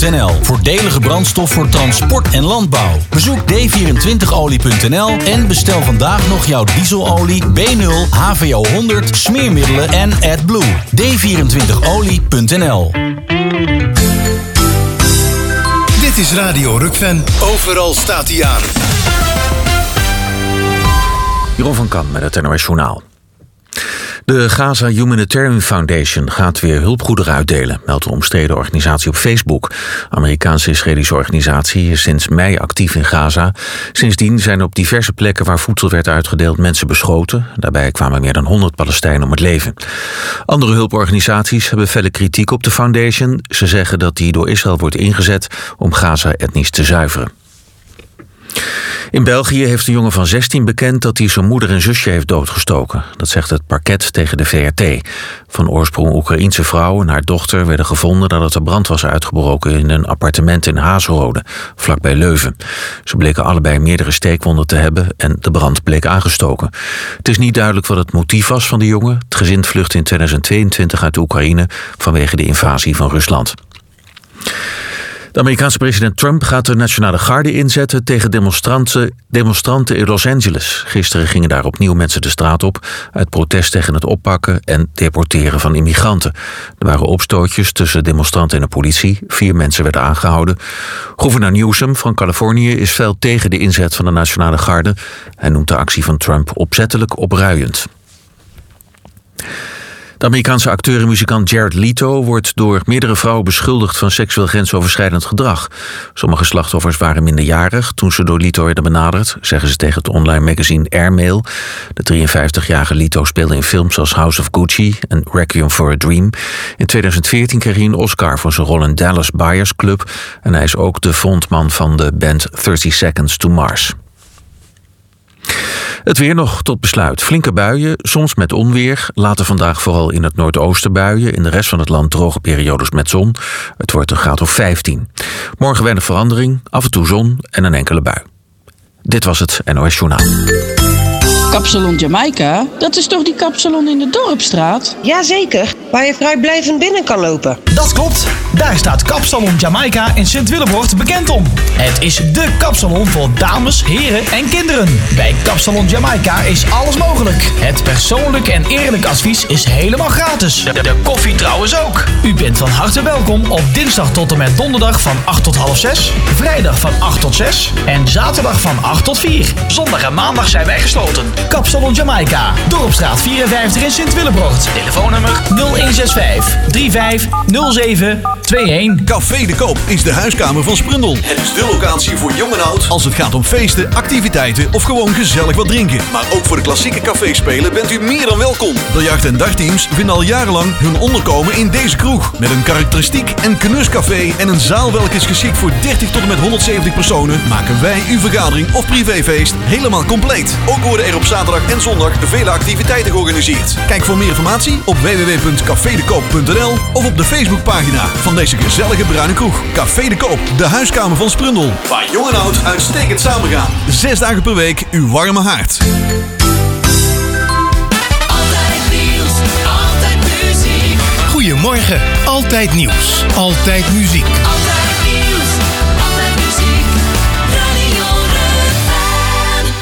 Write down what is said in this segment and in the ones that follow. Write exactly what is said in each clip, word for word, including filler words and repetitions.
punt n l. Voordelige brandstof voor transport en landbouw. Bezoek d vierentwintig olie punt n l en bestel vandaag nog jouw dieselolie, B nul, H V O honderd, smeermiddelen en AdBlue. d vierentwintig olie punt n l. Dit is Radio Rukven. Overal staat hij aan. Jeroen van Kamp met het N O S Journaal. De Gaza Humanitarian Foundation gaat weer hulpgoederen uitdelen, meldt de omstreden organisatie op Facebook. De Amerikaanse-Israëlische organisatie is sinds mei actief in Gaza. Sindsdien zijn op diverse plekken waar voedsel werd uitgedeeld mensen beschoten. Daarbij kwamen meer dan honderd Palestijnen om het leven. Andere hulporganisaties hebben felle kritiek op de foundation. Ze zeggen dat die door Israël wordt ingezet om Gaza etnisch te zuiveren. In België heeft een jongen van zestien bekend dat hij zijn moeder en zusje heeft doodgestoken. Dat zegt het parket tegen de V R T. Van oorsprong Oekraïense vrouw en haar dochter werden gevonden nadat er brand was uitgebroken in een appartement in Hazelrode, vlakbij Leuven. Ze bleken allebei meerdere steekwonden te hebben en de brand bleek aangestoken. Het is niet duidelijk wat het motief was van de jongen. Het gezin vluchtte in tweeduizend tweeëntwintig uit Oekraïne vanwege de invasie van Rusland. De Amerikaanse president Trump gaat de Nationale Garde inzetten tegen demonstranten, demonstranten in Los Angeles. Gisteren gingen daar opnieuw mensen de straat op uit protest tegen het oppakken en deporteren van immigranten. Er waren opstootjes tussen demonstranten en de politie. Vier mensen werden aangehouden. Gouverneur Newsom van Californië is fel tegen de inzet van de Nationale Garde. Hij noemt de actie van Trump opzettelijk opruiend. De Amerikaanse acteur en muzikant Jared Leto wordt door meerdere vrouwen beschuldigd van seksueel grensoverschrijdend gedrag. Sommige slachtoffers waren minderjarig toen ze door Leto werden benaderd, zeggen ze tegen het online magazine Airmail. De drieënvijftigjarige Leto speelde in films als House of Gucci en Requiem for a Dream. In tweeduizend veertien kreeg hij een Oscar voor zijn rol in Dallas Buyers Club en hij is ook de frontman van de band thirty seconds to Mars. Het weer nog tot besluit. Flinke buien, soms met onweer. Later vandaag vooral in het noordoosten buien. In de rest van het land droge periodes met zon. Het wordt een graad of vijftien. Morgen weinig verandering, af en toe zon en een enkele bui. Dit was het N O S Journaal. Kapsalon Jamaica, dat is toch die kapsalon in de Dorpstraat? Jazeker, waar je vrijblijvend binnen kan lopen. Dat klopt, daar staat Kapsalon Jamaica in Sint-Willebroort bekend om. Het is dé kapsalon voor dames, heren en kinderen. Bij Kapsalon Jamaica is alles mogelijk. Het persoonlijk en eerlijk advies is helemaal gratis. De, de koffie trouwens ook. U bent van harte welkom op dinsdag tot en met donderdag van acht tot half zes, vrijdag van acht tot zes en zaterdag van acht tot vier. Zondag en maandag zijn wij gesloten. Kapsalon Jamaica, Dorpstraat vierenvijftig in Sint-Willebroort. Telefoonnummer nul een zes vijf drie vijf nul zeven twee een. Café de Koop is de huiskamer van Sprundel. Het is de locatie voor jong en oud als het gaat om feesten, activiteiten of gewoon gezellig wat drinken. Maar ook voor de klassieke caféspelen bent u meer dan welkom. Biljart- en dagteams vinden al jarenlang hun onderkomen in deze kroeg. Met een karakteristiek en knuscafé en een zaal welke is geschikt voor dertig tot en met honderdzeventig personen, maken wij uw vergadering of privéfeest helemaal compleet. Ook worden er op zaterdag en zondag vele activiteiten georganiseerd. Kijk voor meer informatie op w w w punt café de koop punt n l of op de Facebookpagina van deze gezellige bruine kroeg. Café de Koop, de huiskamer van Sprundel. Waar jong en oud uitstekend samengaan. Zes dagen per week uw warme haard. Altijd nieuws, altijd muziek. Goedemorgen, altijd nieuws, altijd muziek. Altijd nieuws, altijd muziek. Radio Rukven.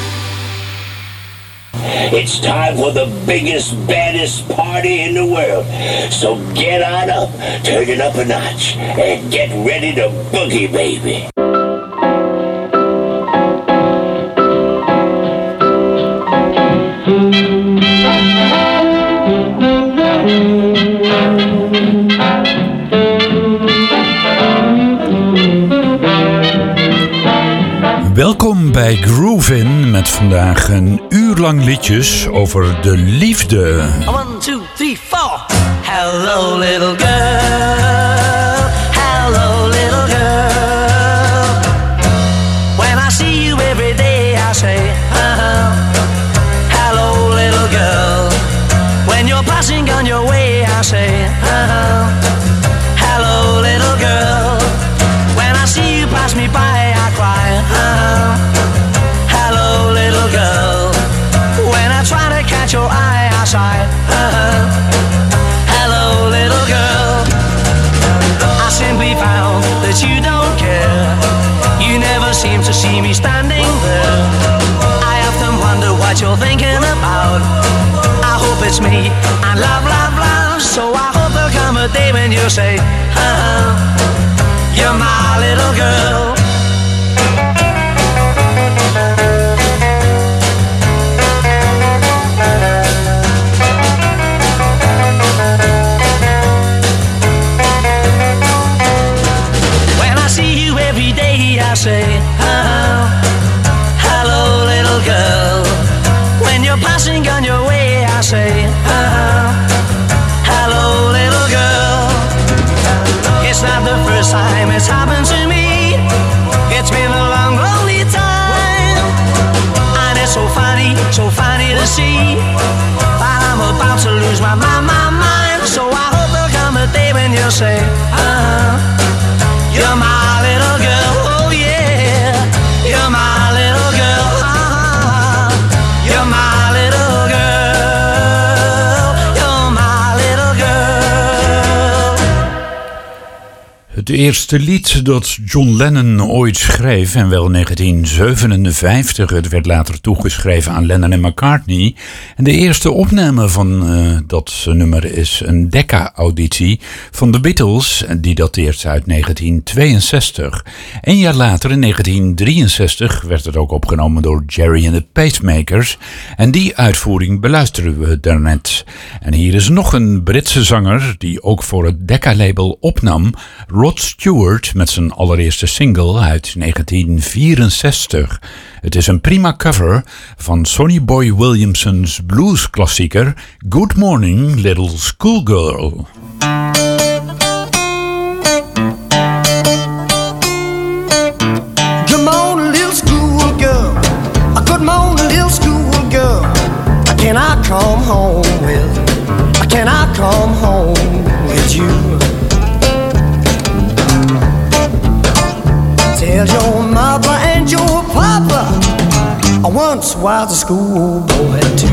It's time for the biggest, baddest party in the world. So get on up, turn it up a notch, and get ready to boogie, baby. Welkom bij Groovin met vandaag een uur lang liedjes over de liefde. One, two, three, four. Hello, little girl. Hello, little girl. When I see you every day, I say, uh-huh. Hello, little girl. When you're passing on your way, I say, uh-huh. Hello, little girl. When I see you pass me by, I cry, uh-huh. Hello, little girl. When I try to catch your eye, I sigh, uh-huh. Hello, little girl. that you don't care. You never seem to see me standing there. I often wonder what you're thinking about. I hope it's me and love, love, love. So I hope there'll come a day when you'll say, uh-huh, you're my little girl. I say, oh, hello little girl. When you're passing on your way, I say, oh, hello little girl. It's not the first time it's happened to me. It's been a long, lonely time. And it's so funny, so funny to see that I'm about to lose my, my, my mind. So I hope there'll come a day when you'll say, oh, you're my little girl. You're my little girl, uh-huh. You're my little girl, you're my little girl. Het eerste lied dat John Lennon ooit schreef, en wel in negentien zevenenvijftig, het werd later toegeschreven aan Lennon en McCartney. En de eerste opname van uh, dat nummer is een Decca-auditie van de Beatles, die dateert uit negentien tweeënzestig. Een jaar later, in negentien drieënzestig, werd het ook opgenomen door Jerry and the Pacemakers. En die uitvoering beluisteren we daarnet. En hier is nog een Britse zanger die ook voor het Decca-label opnam, Rod Stewart, met zijn allereerste single uit negentien vierenzestig. Het is een prima cover van Sonny Boy Williamson's bluesklassieker Good Morning Little Schoolgirl. Good morning little schoolgirl, good morning little schoolgirl. Can I come home with, can I come home with you? Tell your mother and your papa I once was a schoolboy too.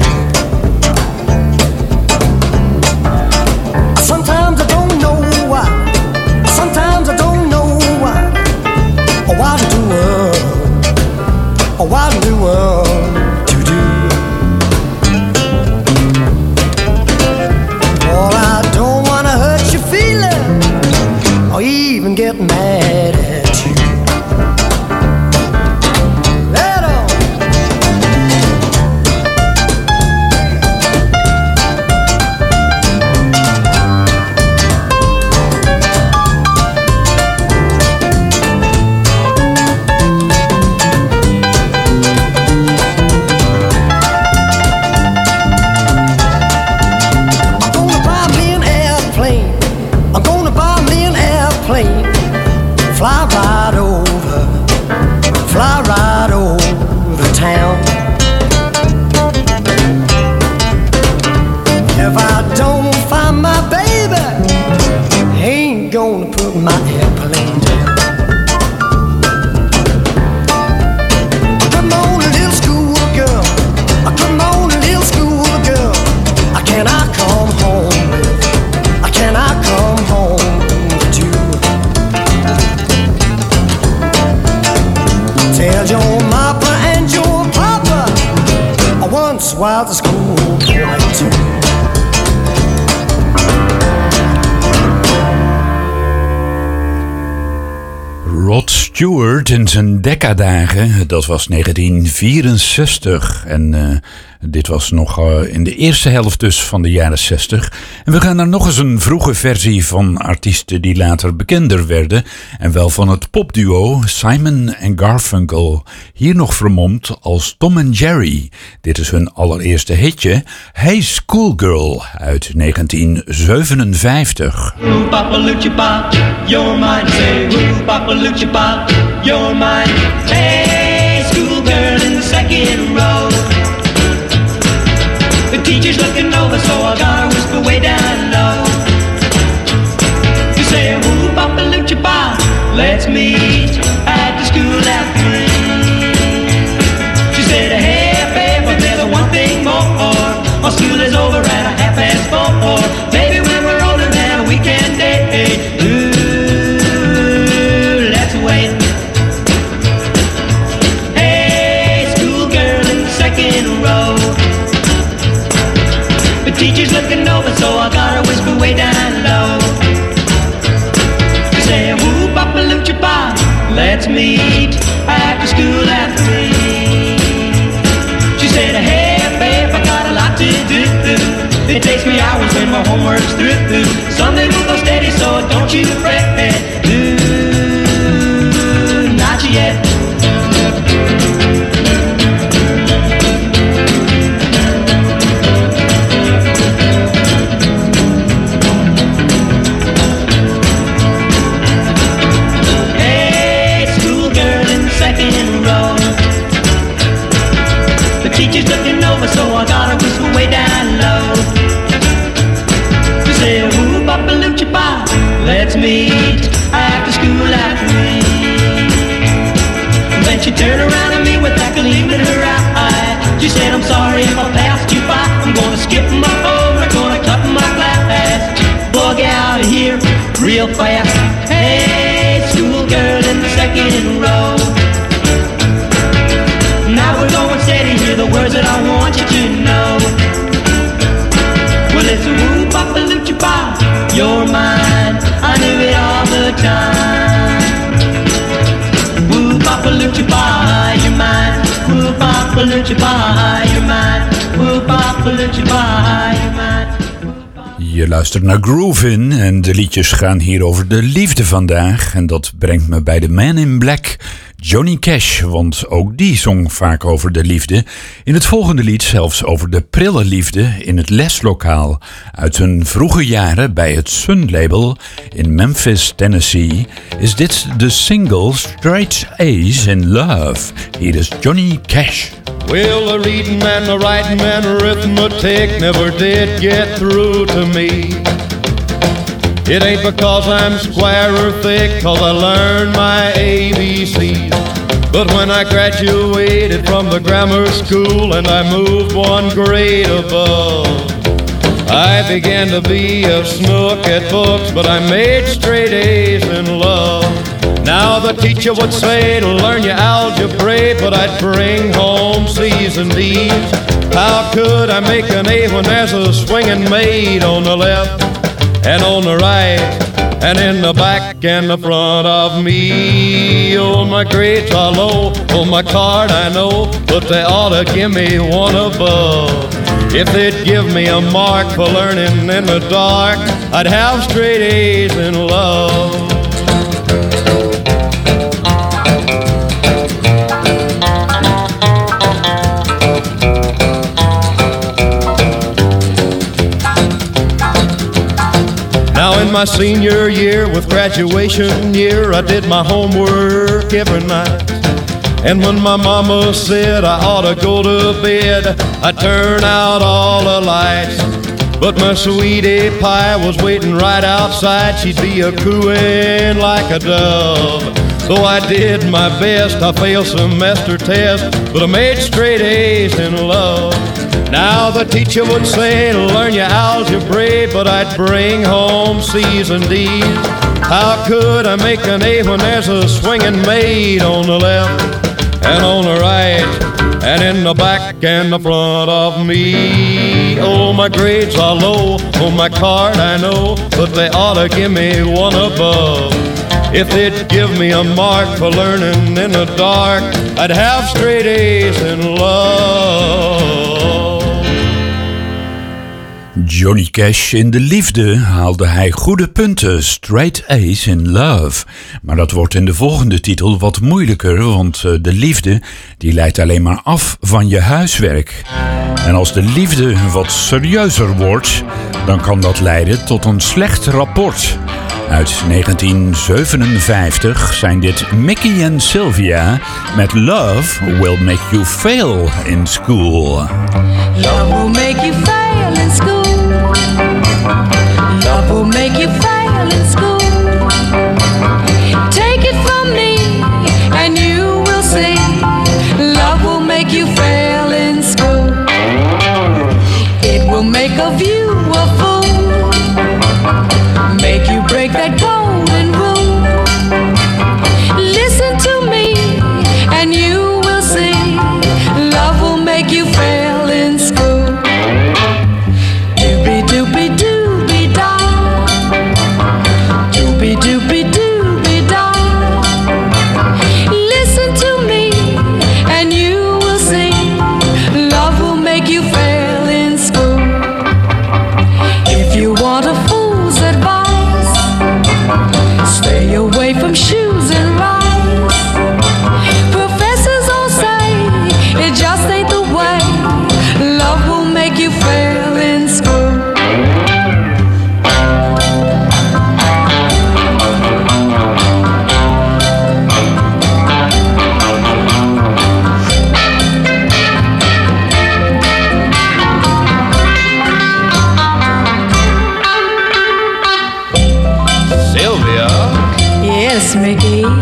Sometimes I don't know why, sometimes I don't know why. Oh, what in the world, oh, what in the world to do? Well, I don't wanna hurt your feelings or even get mad at you. Fly right over, fly right over town. If I don't find my baby, ain't gonna put my airplane down. Come on, little schoolgirl, come on, little schoolgirl. Can I come home with, can I come home with you? Tell your mama and your papa I once was a schoolboy too. Rod Stewart in zijn Decca-dagen, dat was negentien vierenzestig. En uh, dit was nog uh, in de eerste helft dus van de jaren zestig. En we gaan naar nog eens een vroege versie van artiesten die later bekender werden. En wel van het popduo Simon en Garfunkel. Hier nog vermomd als Tom en Jerry. Dit is hun allereerste hitje, Hey Schoolgirl uit negentien zevenenvijftig. Ooh, Papa Lucha, you're mine. Say, ooh, Papa Lucha, you're mine. Hey, schoolgirl in the second row. The teacher's looking over, so I gotta whisper way down low. You say, ooh, Papa Lucha, let's meet at the school after three. She said, hey, babe, but there's one thing more. Our school is over at a half past four. Maybe when we're older now we can date. Ooh, let's meet after school at three. She said, hey babe, I got a lot to do. It takes me hours when my homework's through. Someday we'll go steady, so don't you fret. Ooh, not yet. Teacher's looking over, so I gotta whisper way down low. She said, ooh, Papa-loo-cha bye, let's meet after school at three. Then she turned around at me with that gleam in her eye. She said, I'm sorry if I passed you by. I'm gonna skip my phone, I'm gonna cut my class. Bug out of here real fast. Hey, schoolgirl in the second row. Now we're going steady, hear the words that I want you to know. Well, it's a woo papa-loo-cha bye, you're mine, I knew it all the time. Woo papa-loo-cha bye, you're mine. Woo papa-loo-cha bye, you're mine. Woo papa-loo-cha bye, you're mine. Je luistert naar Groovin en de liedjes gaan hier over de liefde vandaag. En dat brengt me bij de Man in Black, Johnny Cash, want ook die zong vaak over de liefde. In het volgende lied zelfs over de prille liefde in het leslokaal. Uit hun vroege jaren bij het Sun label in Memphis, Tennessee, is dit de single Straight A's in Love. Hier is Johnny Cash. Well, the reading and the writing and arithmetic never did get through to me. It ain't because I'm square or thick, cause I learned my A B Cs. But when I graduated from the grammar school and I moved one grade above, I began to be a snook at books, but I made straight A's in love. Now the teacher would say to learn your algebra, but I'd bring home C's and D's. How could I make an A when there's a swinging maid on the left and on the right, and in the back and the front of me? Oh, my grades are low, on my card I know, but they ought to give me one above. If they'd give me a mark for learning in the dark, I'd have straight A's in love. Now in my senior year with graduation year, I did my homework every night. And when my mama said I ought to go to bed, I turned out all the lights. But my sweetie pie was waiting right outside. She'd be a cooing like a dove. Though I did my best, I failed semester tests, but I made straight A's in love. Now the teacher would say to learn your algebra, but I'd bring home C's and D's. How could I make an A when there's a swinging maid on the left and on the right, and in the back and the front of me? Oh, my grades are low, on my card I know, but they ought to give me one above. If they'd give me a mark for learning in the dark, I'd have straight A's in love. Johnny Cash in de liefde haalde hij goede punten, straight A's in love. Maar dat wordt in de volgende titel wat moeilijker, want de liefde die leidt alleen maar af van je huiswerk. En als de liefde wat serieuzer wordt, dan kan dat leiden tot een slecht rapport. Uit negentien zevenenvijftig zijn dit Mickey en Sylvia met Love Will Make You Fail in School. Love will make you fail in school. Love will make you fail in school. Take it from me and you will see. Love will make you fail in school. It will make of you a fool. Make you break that golden rule. Listen to me and you will see. Love will make you fail in school. Doobie doobie doobie da.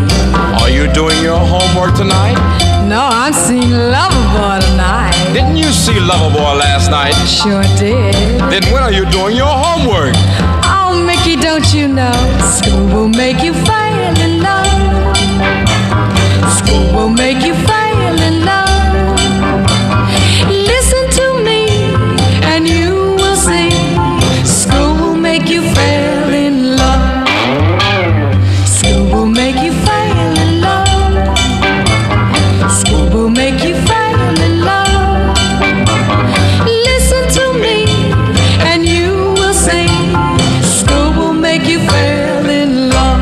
Are you doing your homework tonight? No, I'm seeing Loverboy tonight. Didn't you see Loverboy last night? Sure did. Then when are you doing your homework? Oh, Mickey, don't you know? School will make you fall in love. School will make you fall in love. Listen to me and you will see. School will make you fall in love. School will make you fall in love. School will make you fall in love. Listen to me and you will see. School will make you fall in love.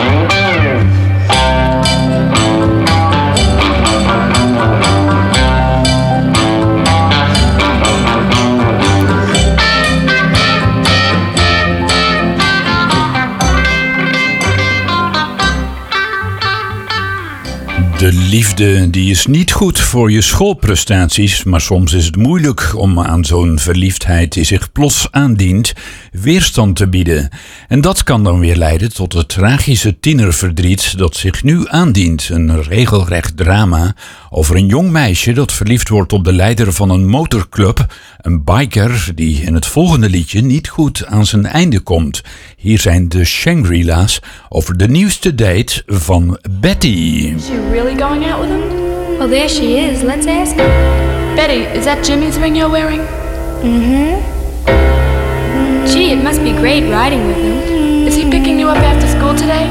De liefde die is niet goed voor je schoolprestaties, maar soms is het moeilijk om aan zo'n verliefdheid die zich plots aandient, weerstand te bieden. En dat kan dan weer leiden tot het tragische tienerverdriet dat zich nu aandient. Een regelrecht drama over een jong meisje dat verliefd wordt op de leider van een motorclub, een biker die in het volgende liedje niet goed aan zijn einde komt. Hier zijn de Shangri-La's over de nieuwste date van Betty. Is she really going out with him? Well, there she is. Let's ask her. Betty, is that Jimmy's ring you're wearing? Mm-hmm. Gee, it must be great riding with him. Is he picking you up after school today?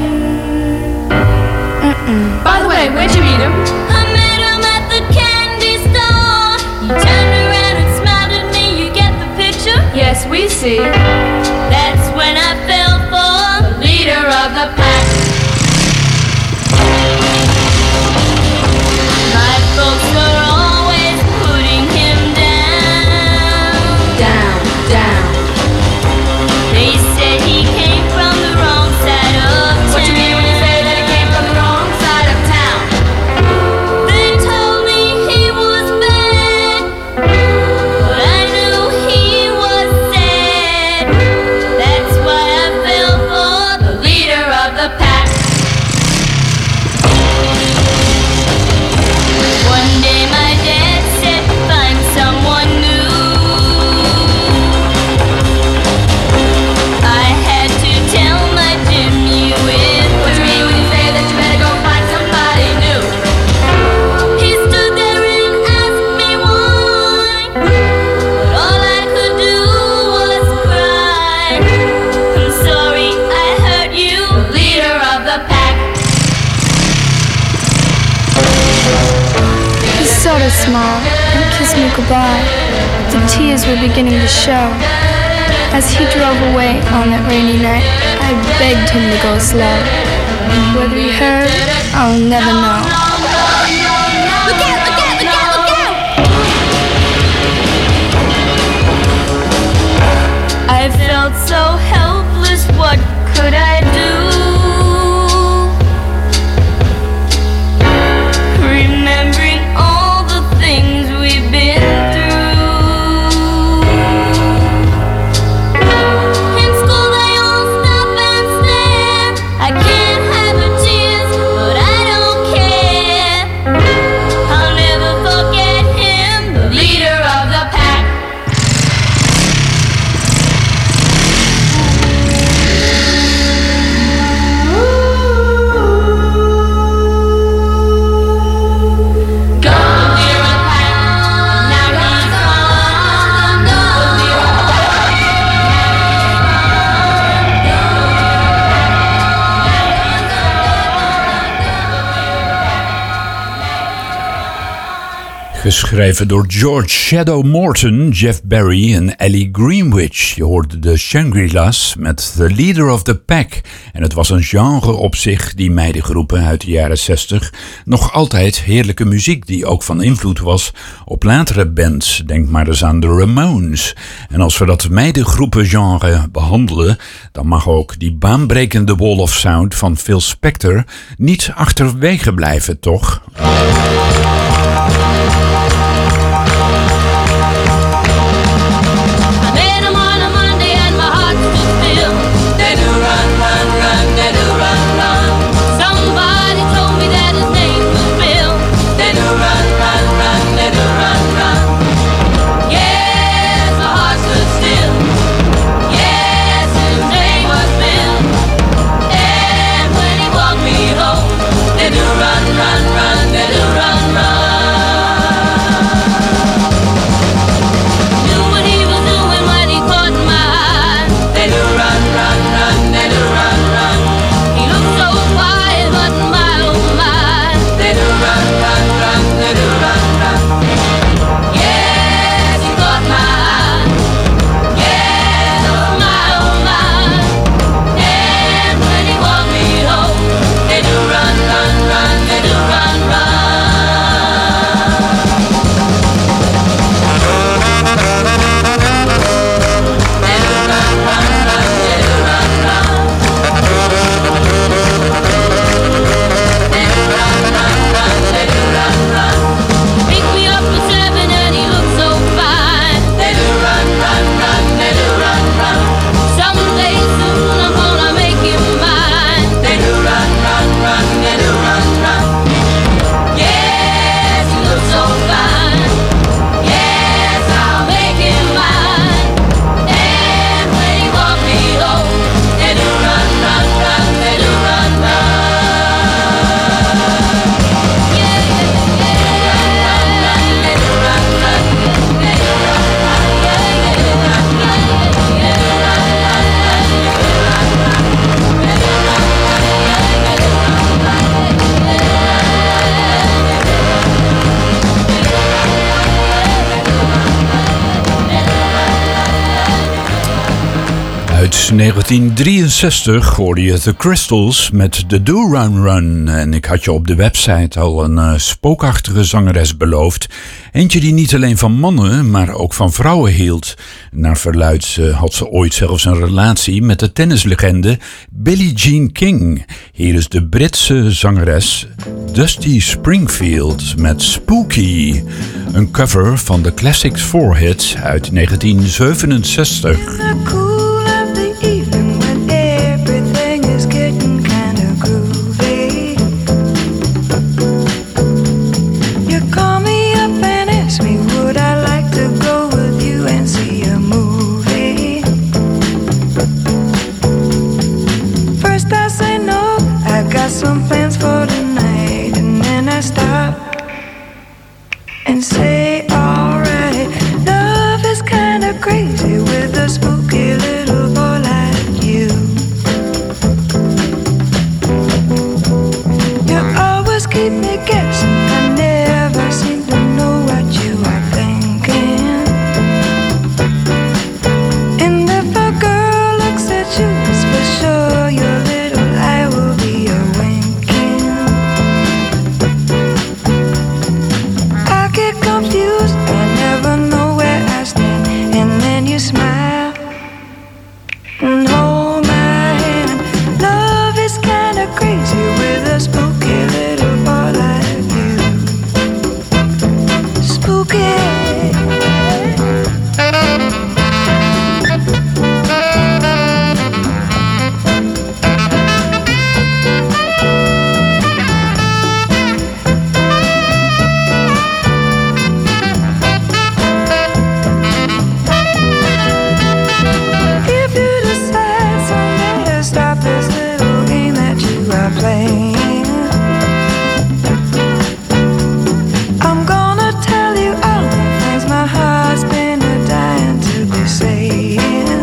Mm-mm. By the way, where'd you meet him? I met him at the candy store. He turned around and smiled at me. You get the picture? Yes, we see. That's when I fell for the leader of the pack. My folks were always putting him down. Down, down. They said he came from the wrong side of town. What you mean when you say that he came from the wrong side of town? They told me he was bad, but I knew he was sad. That's why I fell for the leader of the pack. One day my dad said, find someone new. I had to tell my Jim you with What you mean when you say that you better go find somebody new? He stood there and asked me why, but all I could do was cry. I'm sorry I hurt you, leader of the pack. He sort of smiled and kissed me goodbye. The tears were beginning to show. As he drove away on that rainy night, I begged him to go slow. Whether he heard, I'll never know. Look out, look out, look out, look out! I felt so helpless, what could I do? Remembering all the things we've been through. In school they all stop and stare. I can't have her tears, but I don't care. I'll never forget him, the leader of the pack. Geschreven door George Shadow Morton, Jeff Barry en Ellie Greenwich. Je hoorde de Shangri-La's met The Leader of the Pack. En het was een genre op zich, die meidengroepen uit de jaren zestig. Nog altijd heerlijke muziek die ook van invloed was op latere bands. Denk maar eens aan de Ramones. En als we dat meidengroepengenre behandelen, dan mag ook die baanbrekende wall of sound van Phil Spector niet achterwege blijven, toch? Somebody Uit negentien drieënzestig hoorde je The Crystals met The Do Run Run. En ik had je op de website al een uh, spookachtige zangeres beloofd. Eentje die niet alleen van mannen, maar ook van vrouwen hield. Naar verluids uh, had ze ooit zelfs een relatie met de tennislegende Billie Jean King. Hier is de Britse zangeres Dusty Springfield met Spooky. Een cover van de Classics four hit uit negentien zevenenzestig. Some plans for tonight, and then I stop and say, alright, love is kinda crazy with a spooky little boy like you. You always keep me guessing, I never seem to know what you are thinking. And if a girl looks at you, it's for sure your little eye will be a confused, I never know where I stand. And then you smile and hold my hand. Love is kinda crazy with a spooky little boy like you. Spooky. I'm gonna tell you all the things my heart's been a dying to be saying.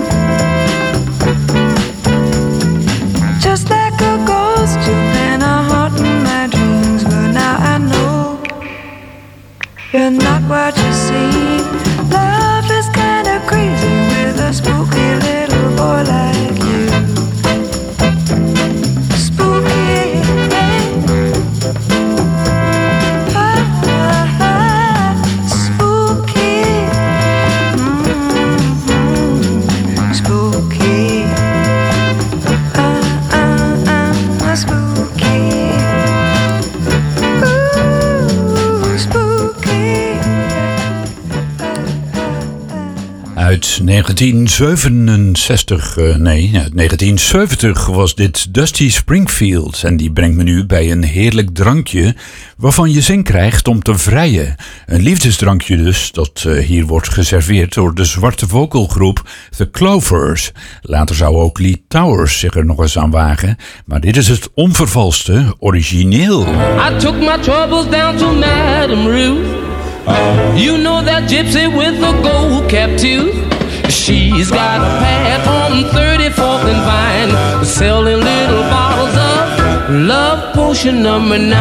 Just like a ghost, you've been a haunting my dreams, but now I know you're not what you seem. Love is kinda crazy with a spooky little boy like you. Uit negentien zevenenzestig, uh, nee, uit negentien zeventig was dit Dusty Springfield. En die brengt me nu bij een heerlijk drankje waarvan je zin krijgt om te vrijen. Een liefdesdrankje dus, dat uh, hier wordt geserveerd door de zwarte vocalgroep The Clovers. Later zou ook Lee Towers zich er nog eens aan wagen. Maar dit is het onvervalste origineel. I took my troubles down to Madame Ruth. You know that gypsy with the gold cap tooth. She's got a pad on thirty-fourth and Vine, selling little bottles of love potion number nine.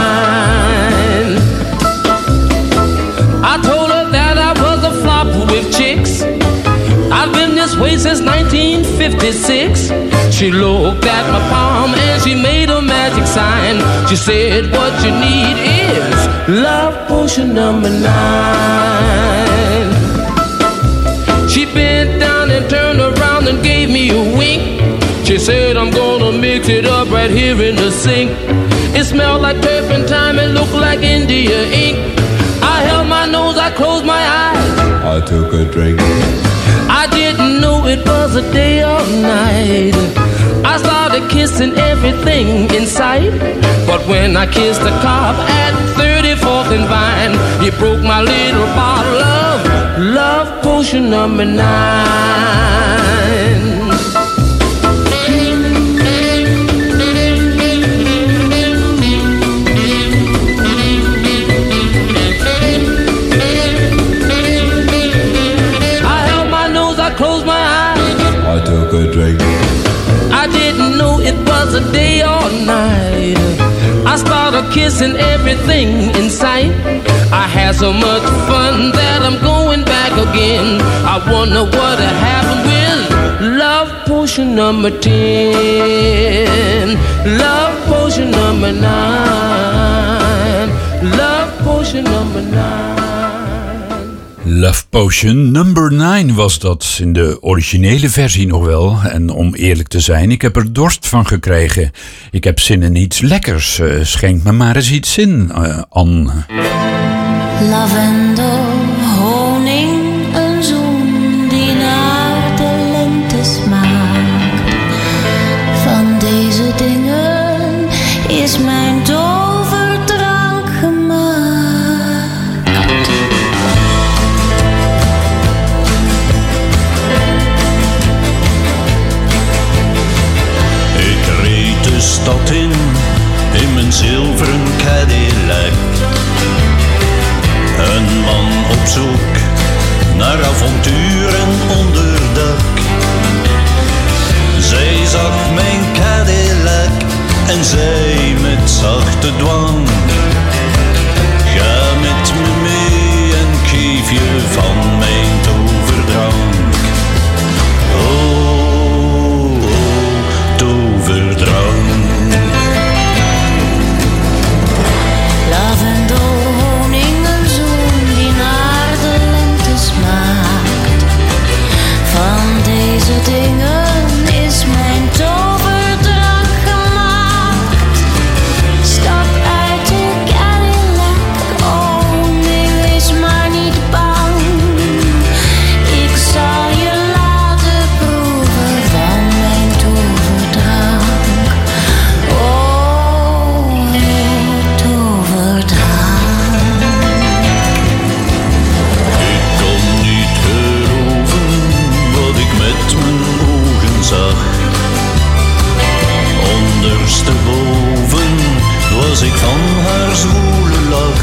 I told her that I was a flop with chicks. I've been this way since nineteen fifty-six. She looked at my palm and she made a magic sign. She said, what you need is love potion number nine. She bent down and turned around and gave me a wink. She said, I'm gonna mix it up right here in the sink. It smelled like turpentine and looked like India ink. I held my nose, I closed my eyes. I took a drink. I didn't know it was a day or night. I started kissing everything in sight. But when I kissed the cop at thirty-fourth and Vine, he broke my little bottle of love potion number nine. I held my nose, I closed my eyes. I took a drink. I didn't know it was a day or night. I started a kiss and everything in sight. I had so much fun that I'm going back again. I wonder what happened with love potion number ten, love potion number nine, love potion number nine. Love Potion number nine was dat, in de originele versie nog wel. En om eerlijk te zijn, ik heb er dorst van gekregen. Ik heb zin in iets lekkers. Uh, schenk me maar eens iets in, uh, Anne. Lavendel, honing, een zoen die naar de lente smaakt. Van deze dingen is mijn toverdrank gemaakt. Ik reed de stad in, in mijn zilveren Cadillac. Een man op zoek naar avonturen onder dak. Zij zag mijn Cadillac en zei met zachte dwang: ga met me mee en ik geef je van mijn toverdrank. Oh, oh, toverdrank. Lavendel, honing, een zoen die naar de lente smaakt. Van deze dingen is mijn toverdrank gemaakt. Stap uit de Cadillac, oh nee, wees maar niet bang. Ik zal je laten proeven van mijn toverdrank. Oh, toverdrank. Ik kon niet geloven wat ik met mijn ogen zag. Ondersteboven was ik van haar zwoele lach.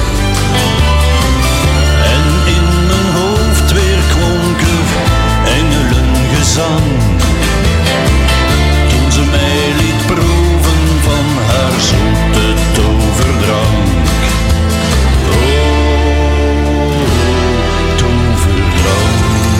En in mijn hoofd weer klonk er engelengezang. Toen ze mij liet proeven van haar zoete toverdrank. Oh, toverdrank.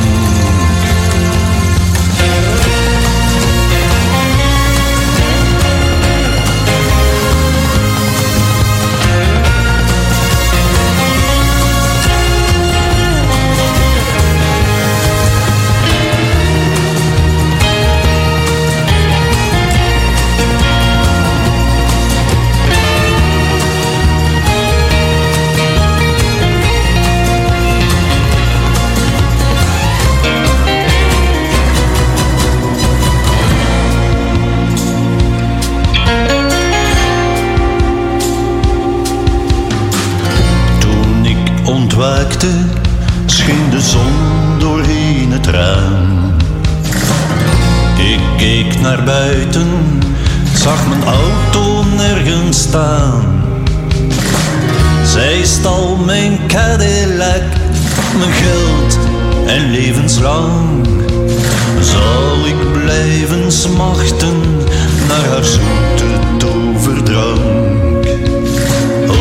Toen ik ontwaakte, scheen de zon doorheen het raam. Ik keek naar buiten, zag mijn auto nergens staan. Zij stal mijn Cadillac, mijn geld en levenslang. Zal ik blijven smachten naar haar zoete toverdrank. Oh,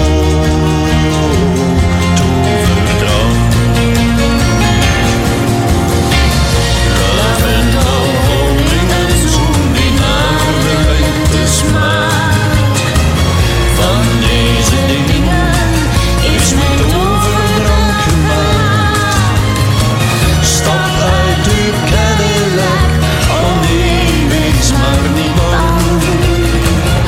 toverdrank. Lavendel, honing en zoen die naar de lente smaakt. Van deze dingen is mijn toverdrank gemaakt. Stap uit de Cadillac, oh nee, wees maar niet bang.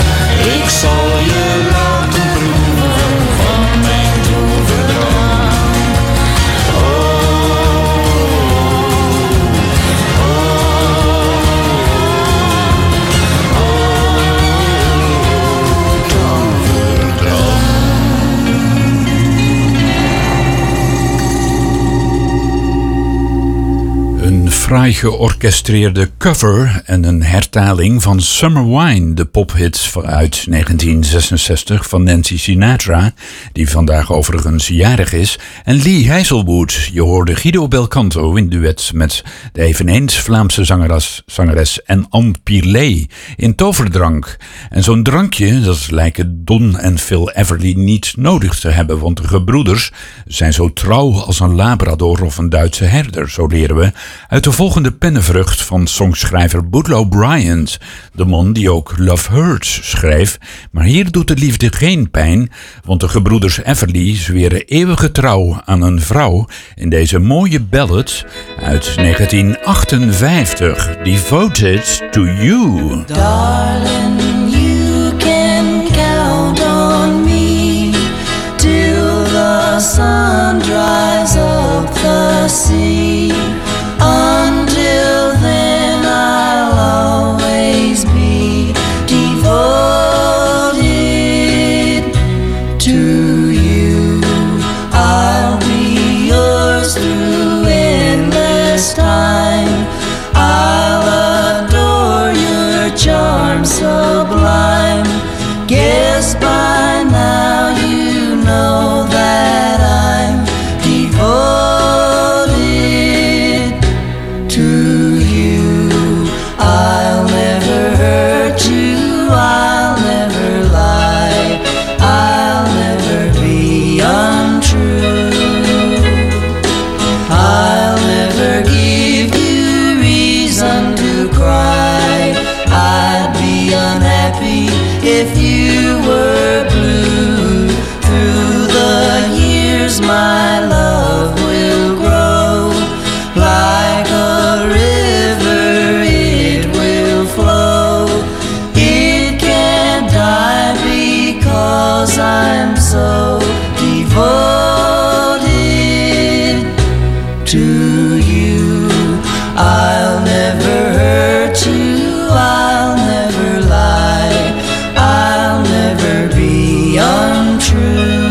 fraai georchestreerde cover en een hertaling van Summer Wine, de pophit uit negentien zesenzestig van Nancy Sinatra, die vandaag overigens jarig is, en Lee Hazelwood. Je hoorde Guido Belcanto in duet met de eveneens Vlaamse zangeres, zangeres en Anne Pirlet in Toverdrank. En zo'n drankje, dat lijken Don en Phil Everly niet nodig te hebben, want de gebroeders zijn zo trouw als een labrador of een Duitse herder, zo leren we uit de volgende pennenvrucht van songschrijver Bootlow Bryant, de man die ook Love Hurts schreef. Maar hier doet de liefde geen pijn, want de gebroeders Everly zweren eeuwige trouw aan een vrouw in deze mooie ballad uit negentien achtenvijftig, Devoted to You. Darling, you can count on me till the sun dries up the sea. Until then I'll always be devoted to you. I'll be yours through endless time. I'll adore your charm sublime. Guess by now you know that I'm devoted to you. I'll never hurt you, I'll never lie, I'll never be untrue. I'll never give you reason to cry. I'd be unhappy if you were blue. Through the years my love will grow. Like a river it will flow. It can't die because I'm so devoted to you. I'll never hurt you, I'll never lie, I'll never be untrue.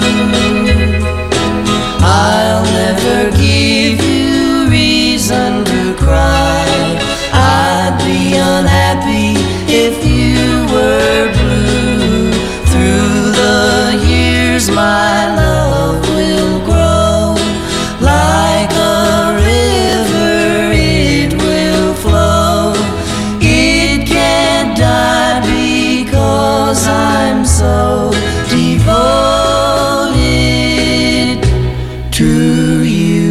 I'll never give you reason to cry. I'd be unhappy if you were blue. Through the years my love will grow. Like a river it will flow. It can't die because I'm so devoted to you.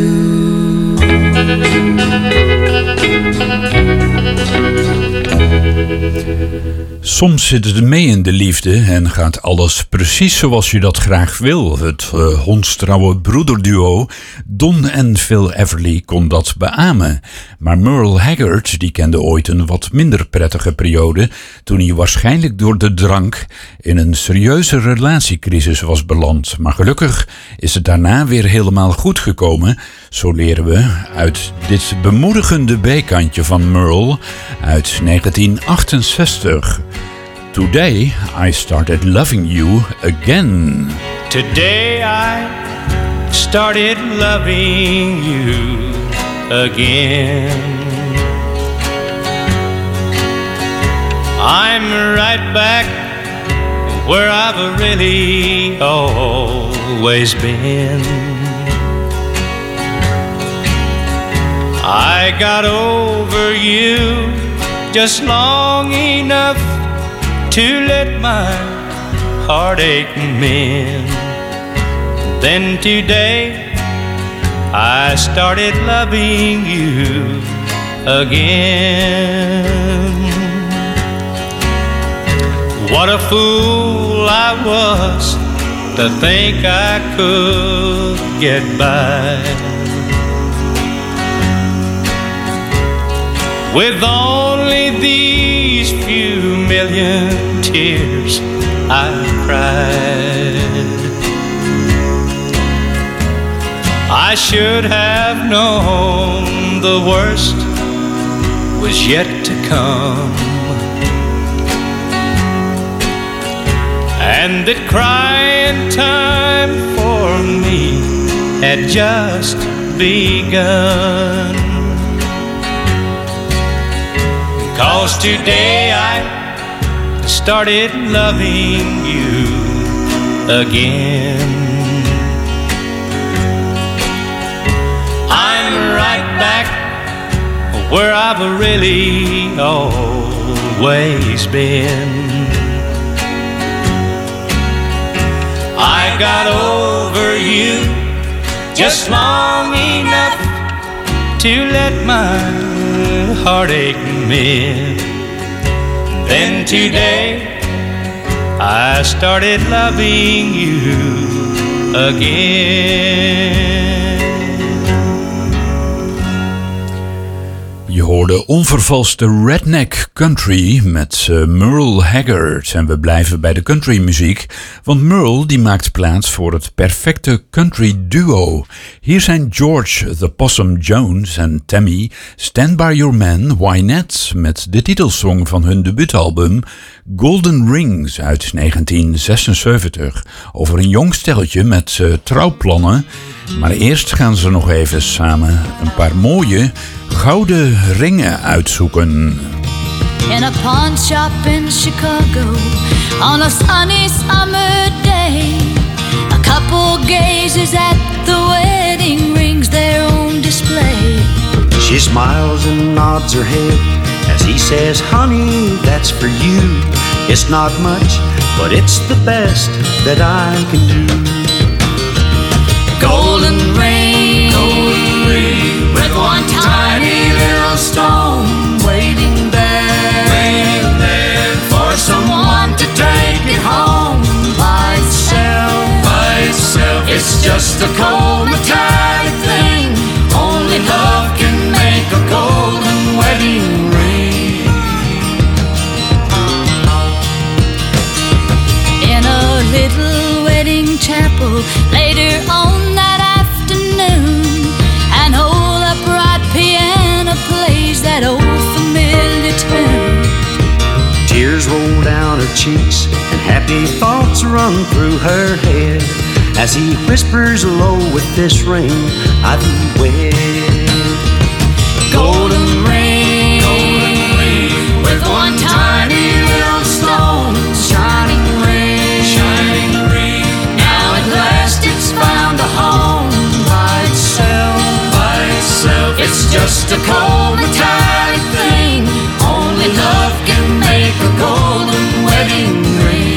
Soms zit het mee in de liefde en gaat alles precies zoals je dat graag wil. Het uh, hondstrouwe broederduo Don en Phil Everly kon dat beamen. Maar Merle Haggard die kende ooit een wat minder prettige periode toen hij waarschijnlijk door de drank in een serieuze relatiecrisis was beland. Maar gelukkig is het daarna weer helemaal goed gekomen. Zo leren we uit dit bemoedigende bijkantje van Merle uit negentien achtenzestig. Today I started loving you again. Today I started loving you again. I'm right back where I've really always been. I got over you just long enough to let my heartache mend. Then today I started loving you again. What a fool I was to think I could get by with only these few million tears I cried. I should have known the worst was yet to come, and that crying time for me had just begun. 'cause today I started loving you again. I'm right back where I've really always been. I got over you just long enough to let my heartache mend. Then today I started loving you again. Je hoorde onvervalste redneck country met uh, Merle Haggard. En we blijven bij de countrymuziek, want Merle die maakt plaats voor het perfecte country duo. Hier zijn George the Possum Jones en Tammy Stand By Your Man Wynette met de titelsong van hun debuutalbum Golden Rings uit negentien zesenzeventig. Over een jong stelletje met uh, trouwplannen. Maar eerst gaan ze nog even samen een paar mooie gouden ringen uitzoeken. In a pawn shop in Chicago, on a sunny summer day, a couple gazes at the wedding rings there on display. She smiles and nods her head as he says, honey, that's for you. It's not much, but it's the best that I can do. Golden ring, golden ring, with one tiny little stone waiting there, waiting there for someone to take it home by itself, by itself. It's just a cold metallic thing. Only love can make a golden wedding ring. In a little wedding chapel later on that afternoon, an old upright piano plays that old familiar tune. Tears roll down her cheeks and happy thoughts run through her head as he whispers low, with this ring I thee wed. Golden ring, golden ring, with one tiny little stone, shining ring, shining ring. Now at last it's found a home by itself, by itself. It's just a cold metallic thing. Only love can make a golden wedding ring.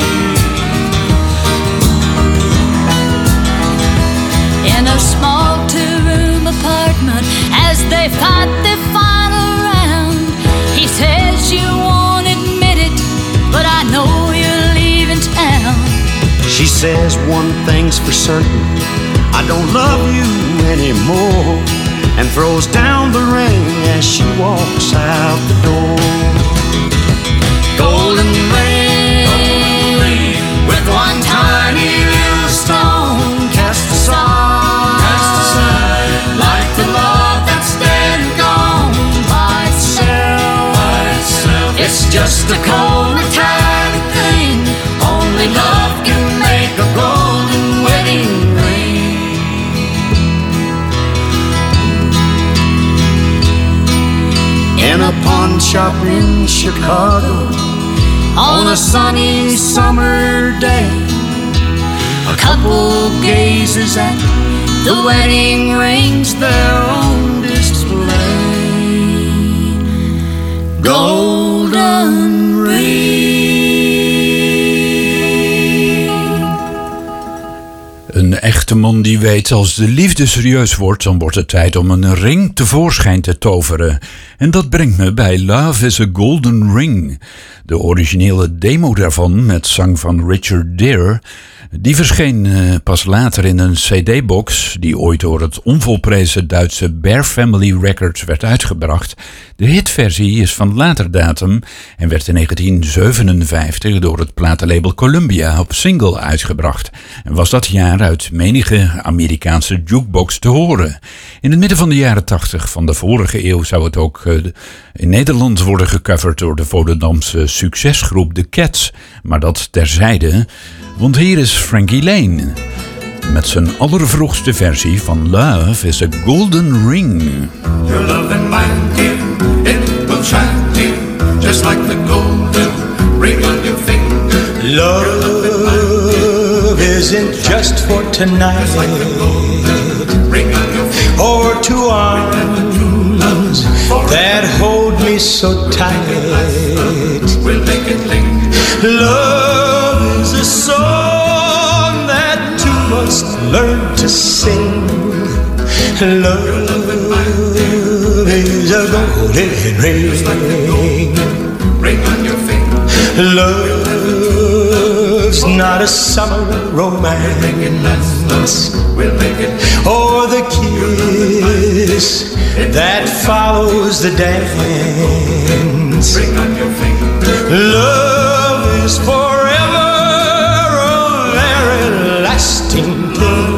In a small two-room apartment, as they fight their final round, he says, you won't admit it, but I know you're leaving town. She says, one thing's for certain, I don't love you anymore, and throws down the ring as she walks out the door. Golden ring, golden ring, with one tiny little stone cast aside, cast aside, like the love that's dead and gone by itself, by itself. It's just a cold metallic thing. Only love can make a golden wedding ring. In a pawn shop in Chicago, on a sunny summer day, a couple gazes at the wedding rings there on display. Golden ring. Een echte man die weet, als de liefde serieus wordt, dan wordt het tijd om een ring tevoorschijn te toveren. En dat brengt me bij Love is a Golden Ring. De originele demo daarvan, met zang van Richard Gere, die verscheen uh, pas later in een cd-box die ooit door het onvolprezen Duitse Bear Family Records werd uitgebracht. De hitversie is van later datum en werd in negentien zevenenvijftig door het platenlabel Columbia op single uitgebracht. En was dat jaar uit menige Amerikaanse jukebox te horen. In het midden van de jaren tachtig van de vorige eeuw zou het ook uh, in Nederland worden gecoverd door de Volendamse succesgroep The Cats. Maar dat terzijde, want hier is Frankie Lane met zijn allervroegste versie van Love is a Golden Ring. Your loving mind, dear, it will shine, dear, just like the golden ring on your finger. Love isn't just for tonight, just like the golden ring on your finger. Or two arms that hold me so tight. We'll make it linger. Love is a song that two must learn to sing. Love is a golden ring, just like the golden ring on your finger. Love's not a summer romance, we'll make it last. We'll make it or the kiss that follows the dance. ring on your finger. Love is forever a very lasting thing.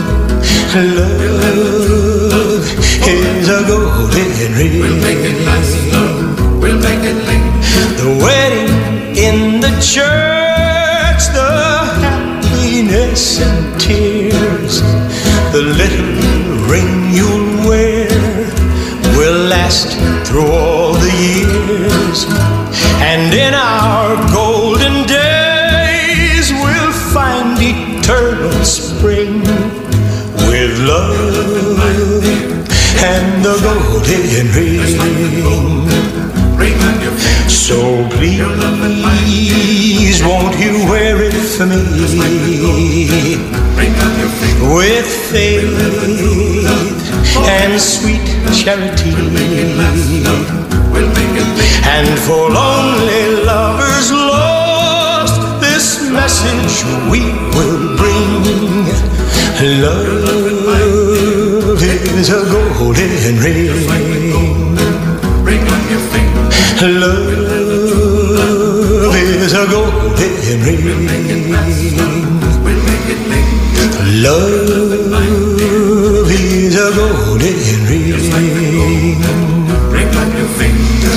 Love is a golden ring. We'll make it last. We'll make it linger. The wedding in the church, the happiness and tears, the little ring you'll wear will last through all the years. And in our golden days we'll find eternal spring with love and the golden ring. Ring on your finger. So please, won't you wear it for me? Ring on your finger. With faith and sweet charity. We'll make it linger. And for lonely lovers lost, this message we will bring. Love is a golden ring. Ring on your finger. Love is a golden ring. We'll make it last. We'll make it linger. Love is a golden ring. Just like the golden ring on your finger.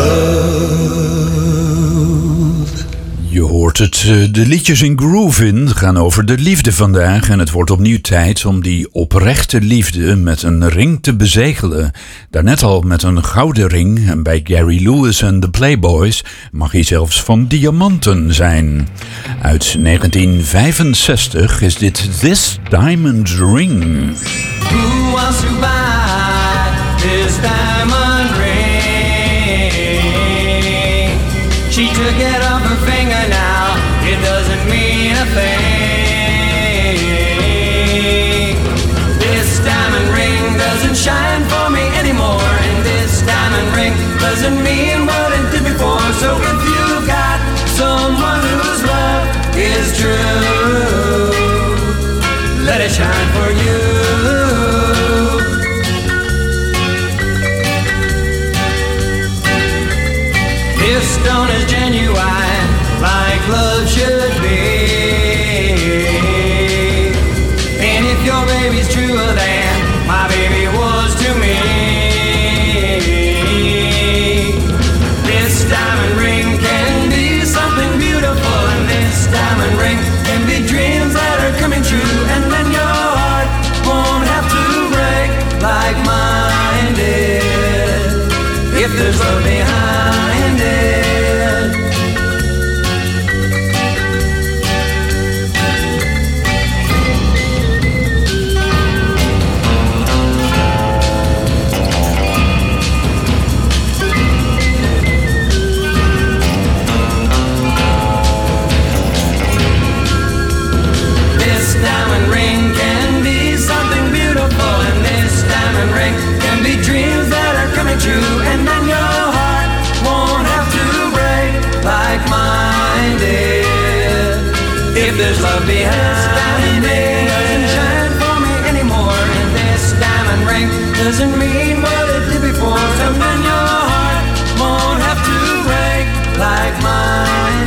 Love. Je hoort het, de liedjes in Groovin gaan over de liefde vandaag en het wordt opnieuw tijd om die oprechte liefde met een ring te bezegelen. Daarnet al met een gouden ring en bij Gary Lewis en de Playboys mag hij zelfs van diamanten zijn. Uit negentien vijfenzestig is dit This Diamond Ring. Who wants to buy this diamond ring? She took it off her finger now, it doesn't mean a thing. This diamond ring doesn't shine for me anymore, and this diamond ring doesn't mean what it did before. So if you've got someone whose love is true, let it shine for you. This stone is genuine, like love should be. And if your baby's truer than my baby was to me, this diamond ring can be something beautiful, and this diamond ring can be dreams that are coming true. And then your heart won't have to break like mine did, if there's love behind it. This diamond ring can be something beautiful, and this diamond ring can be dreams that are coming true. And then your heart won't have to break like mine did, if there's love behind it. Doesn't shine for me anymore, and this diamond ring doesn't mean what it did before. So then your heart won't have to break like mine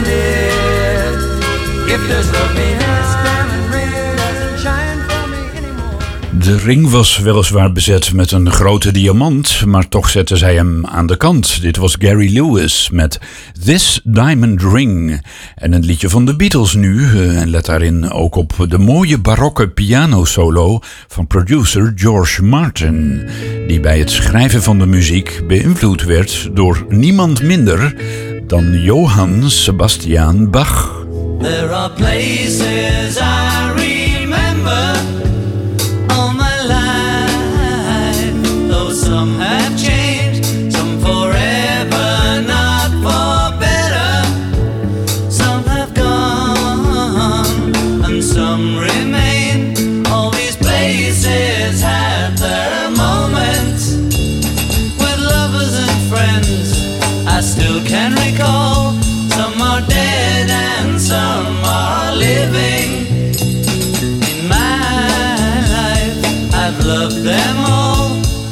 did, if there's love behind. De ring was weliswaar bezet met een grote diamant, maar toch zetten zij hem aan de kant. Dit was Gary Lewis met This Diamond Ring. En een liedje van de Beatles nu, en let daarin ook op de mooie barokke pianosolo van producer George Martin, die bij het schrijven van de muziek beïnvloed werd door niemand minder dan Johann Sebastian Bach. There are places I remember all my life, though some have changed, some forever, not for better. Some have gone and some remain. All these places have their moments with lovers and friends I still can recall. Some are dead and some are living. In my life, I've loved them all.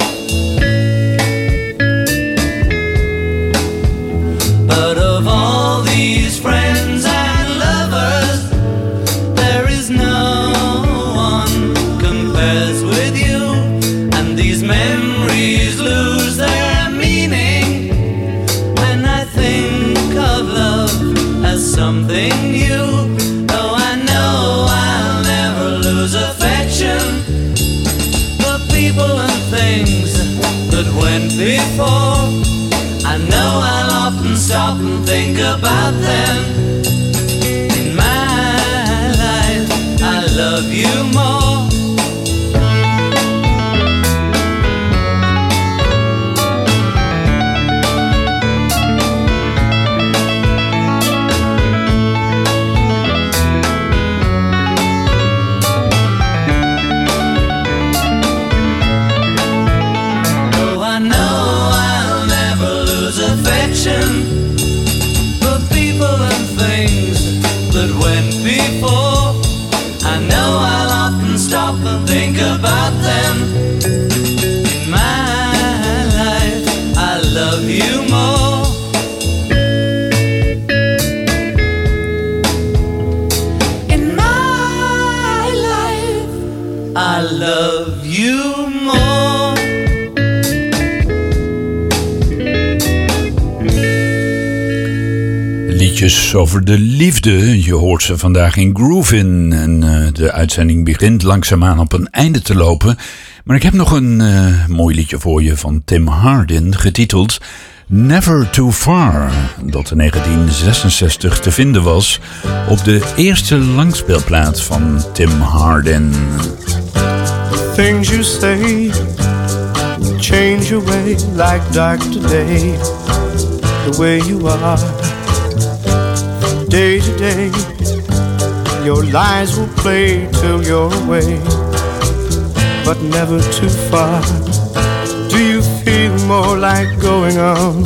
But of all these friends and lovers, there is no one compares with you. And these memories lose their meaning when I think of love as something new. Though I know I'll never lose affection for people and things that went before. I know I'll often stop and think about them. In my life, I love you more. For people and things that went before. I know I'll often stop and think about them. In my life, I love you more. In my life, I love you more. Liedjes over de liefde, je hoort ze vandaag in Groovin. En uh, de uitzending begint langzaamaan op een einde te lopen. Maar ik heb nog een uh, mooi liedje voor je van Tim Hardin, getiteld Never Too Far, dat in negentien zesenzestig te vinden was op de eerste langspeelplaat van Tim Hardin. Things you say change your way like dark today. The way you are day to day, your lies will play till you're away, but never too far. Do you feel more like going on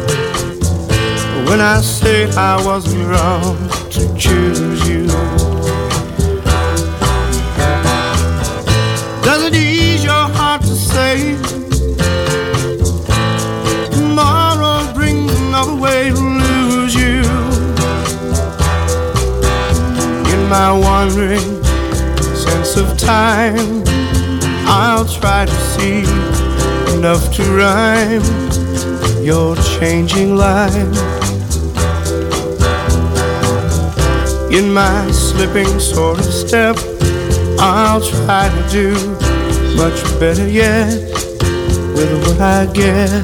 when I say I wasn't wrong to choose you? Does it ease your heart to say tomorrow brings another way to lose you? My wandering sense of time, I'll try to see enough to rhyme your changing line. In my slipping sort of step, I'll try to do much better yet with what I get.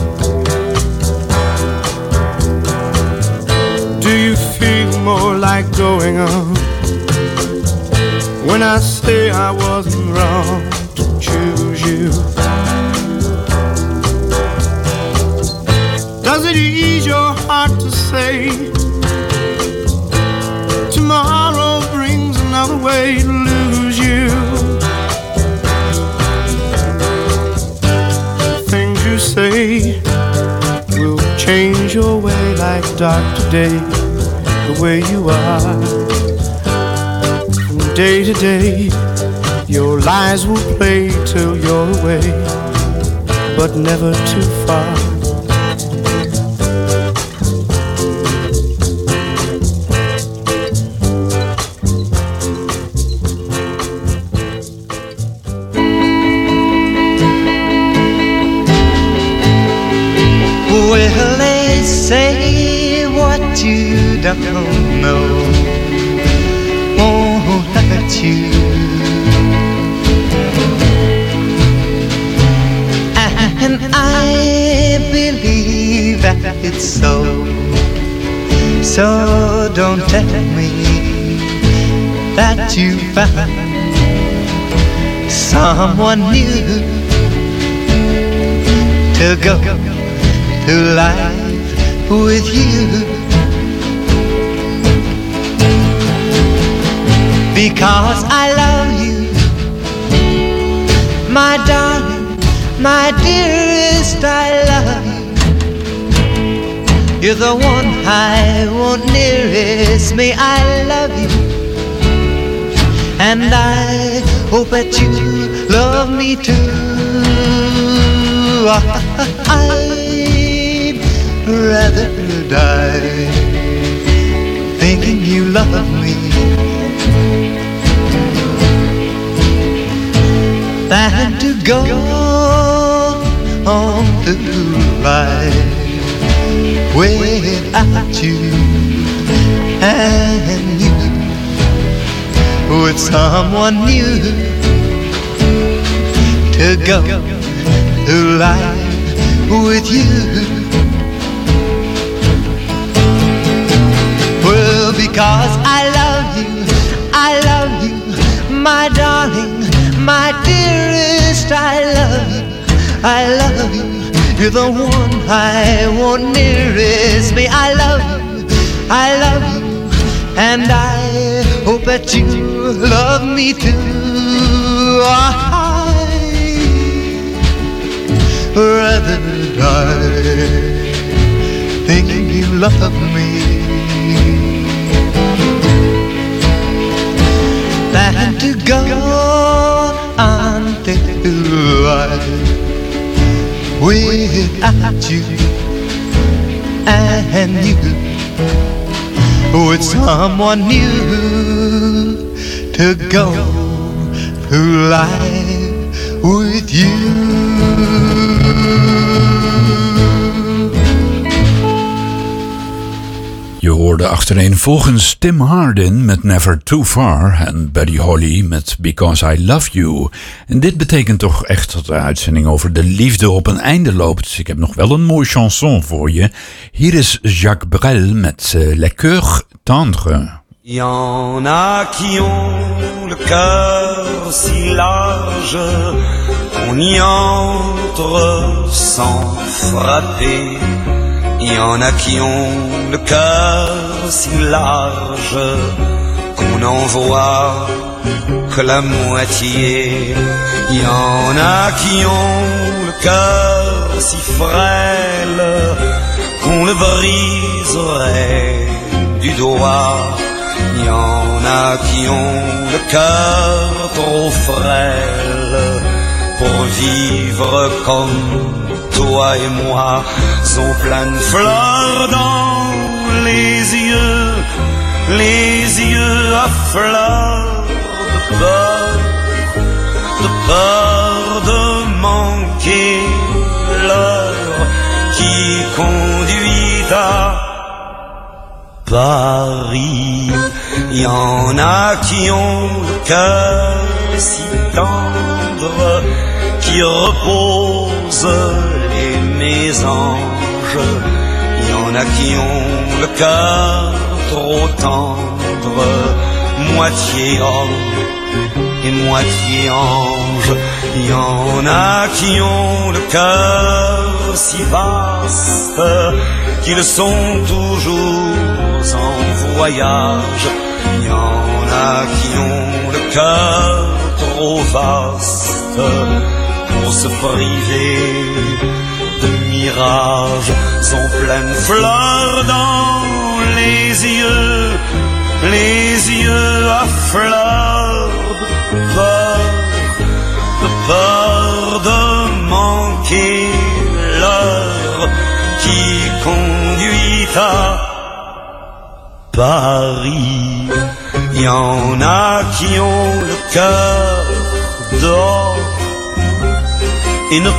Do you feel more like going on when I say I wasn't wrong to choose you? Does it ease your heart to say tomorrow brings another way to lose you? The things you say will change your way like dark today. The way you are from day to day, your lies will play till you're away, but never too far. don't know won't hurt you. And I believe that it's so. So don't tell me that you found someone new to go through life with you. Because I love you, my darling, my dearest, I love you. You're the one I want nearest me, I love you. And I hope that you love me too. I'd rather die thinking you love me than to go on through life without you and you with someone new to go through life with you. Well, because I love you, I love you, my darling, my dearest, I love you, I love you. You're the one I want nearest me. I love you, I love you, and I hope that you love me too. I'd rather die thinking you love me than to go on through life without you and you with someone new to go through life with you. Je hoorde achtereenvolgens Tim Hardin met Never Too Far en Buddy Holly met Because I Love You. En dit betekent toch echt dat de uitzending over de liefde op een einde loopt. Dus ik heb nog wel een mooie chanson voor je. Hier is Jacques Brel met uh, Les Cœurs Tendres. Y en a qui ont le cœur si large qu'on y entre sans frapper. Y en a qui ont le cœur si large qu'on n'en voit que la moitié. Y en a qui ont le cœur si frêle qu'on le briserait du doigt. Y en a qui ont le cœur trop frêle pour vivre comme toi et moi, sont plein de fleurs dans les yeux, les yeux à fleurs de peur, de peur de manquer l'heure qui conduit à Paris. Y en a qui ont le cœur si tendre qui repose les mésanges. Il y en a qui ont le cœur trop tendre, moitié homme et moitié ange. Il y en a qui ont le cœur si vaste qu'ils sont toujours en voyage. Il y en a qui ont le cœur trop vaste pour se priver de mirages, sont pleines fleurs dans les yeux, les yeux à fleurs de peur, de peur de manquer l'heure qui conduit à Paris. Il y en a qui ont le cœur dehors et ne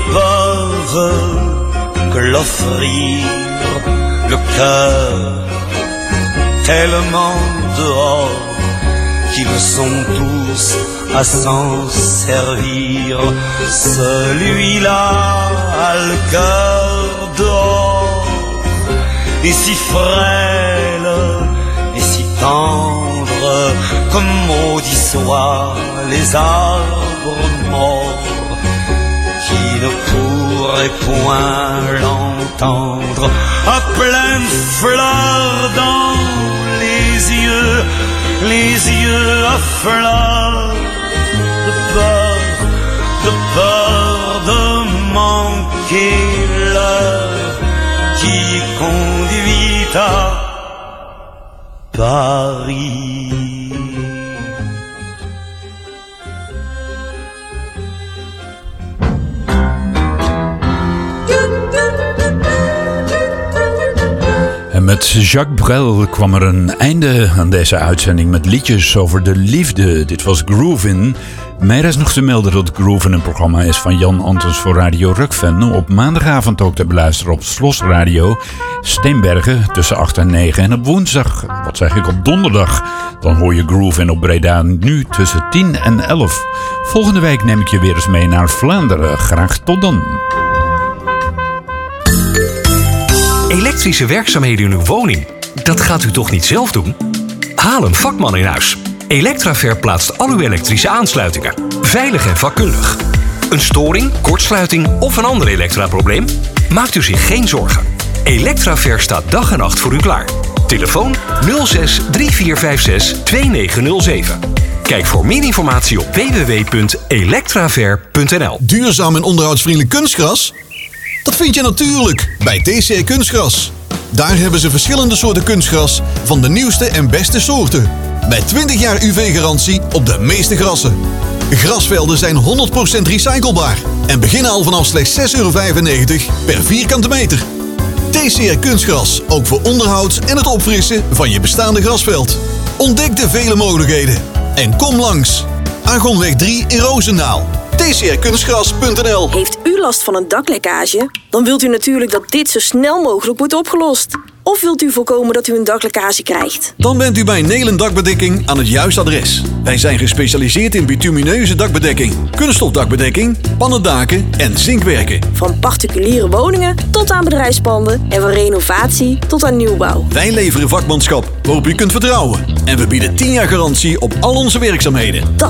peuvent que l'offrir, le cœur tellement dehors qu'ils sont tous à s'en servir. Celui-là a le cœur dehors, et si frêle, et si tendre, comme maudit soient les arbres morts, qui ne pourraient point l'entendre, à pleines fleurs dans les yeux, les yeux à fleurs de peur, de peur de manquer l'heure qui conduit à Paris. En met Jacques Brel kwam er een einde aan deze uitzending met liedjes over de liefde. Dit was Groovin. Mij rest nog te melden dat Groovin een programma is van Jan Antons voor Radio Rukven. Op maandagavond ook te beluisteren op Slos Radio Steenbergen tussen acht en negen. En op woensdag, wat zeg ik, op donderdag, dan hoor je Groovin op Breda nu tussen tien en elf. Volgende week neem ik je weer eens mee naar Vlaanderen. Graag tot dan. Elektrische werkzaamheden in uw woning, dat gaat u toch niet zelf doen? Haal een vakman in huis. Electraver plaatst al uw elektrische aansluitingen. Veilig en vakkundig. Een storing, kortsluiting of een ander elektraprobleem? Maakt u zich geen zorgen. Electraver staat dag en nacht voor u klaar. Telefoon nul zes drie vier vijf zes twee negen nul zeven. Kijk voor meer informatie op w w w punt electraver punt n l. Duurzaam en onderhoudsvriendelijk kunstgras? Dat vind je natuurlijk bij T C R Kunstgras. Daar hebben ze verschillende soorten kunstgras van de nieuwste en beste soorten. Met twintig jaar U V-garantie op de meeste grassen. Grasvelden zijn honderd procent recyclebaar en beginnen al vanaf slechts zes euro vijfennegentig per vierkante meter. T C R Kunstgras, ook voor onderhoud en het opfrissen van je bestaande grasveld. Ontdek de vele mogelijkheden en kom langs. Argonweg drie in Roosendaal. T C R kunstgras punt n l. Heeft u last van een daklekkage? Dan wilt u natuurlijk dat dit zo snel mogelijk wordt opgelost. Of wilt u voorkomen dat u een daklekkage krijgt? Dan bent u bij Nelen Dakbedekking aan het juiste adres. Wij zijn gespecialiseerd in bitumineuze dakbedekking, kunststofdakbedekking, pannendaken en zinkwerken. Van particuliere woningen tot aan bedrijfspanden en van renovatie tot aan nieuwbouw. Wij leveren vakmanschap waarop u kunt vertrouwen. En we bieden tien jaar garantie op al onze werkzaamheden. Dat